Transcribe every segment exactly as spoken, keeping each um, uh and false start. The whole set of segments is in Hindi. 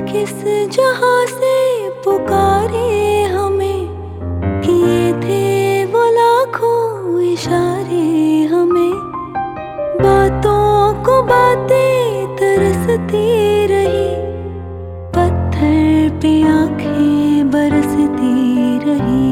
किस जहां से पुकारे हमें, किए थे वो लाखों इशारे हमें। बातों को बातें तरसती रही, पत्थर पे आंखें बरसती रही।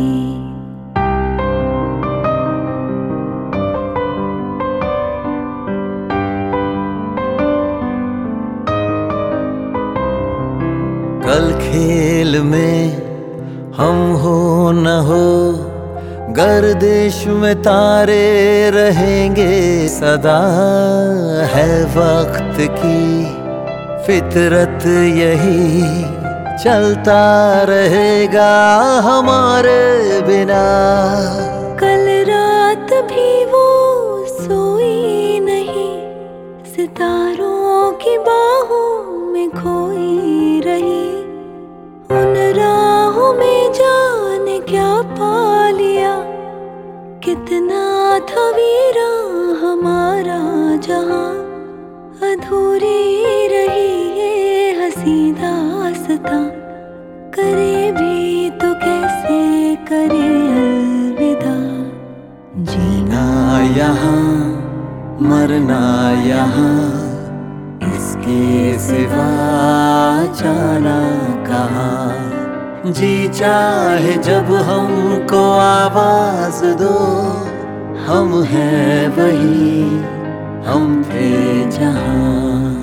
कल खेल में हम हो न हो, गर्दिश में तारे रहेंगे सदा। है वक्त की फितरत यही, चलता रहेगा हमारे बिना। कल रात भी वो सोई नहीं, सितारों की बाहों में खोई रही। उन राहों में जाने क्या पा लिया, कितना था वीरा हमारा जहां। अधूरी रही ये हंसी दास्तां, करे भी तो कैसे करे अलविदा। जीना यहाँ मरना यहाँ, इसके सिवा जाना कहाँ। जी चाहे जब हमको आवाज दो, हम हैं वही हम थे जहाँ।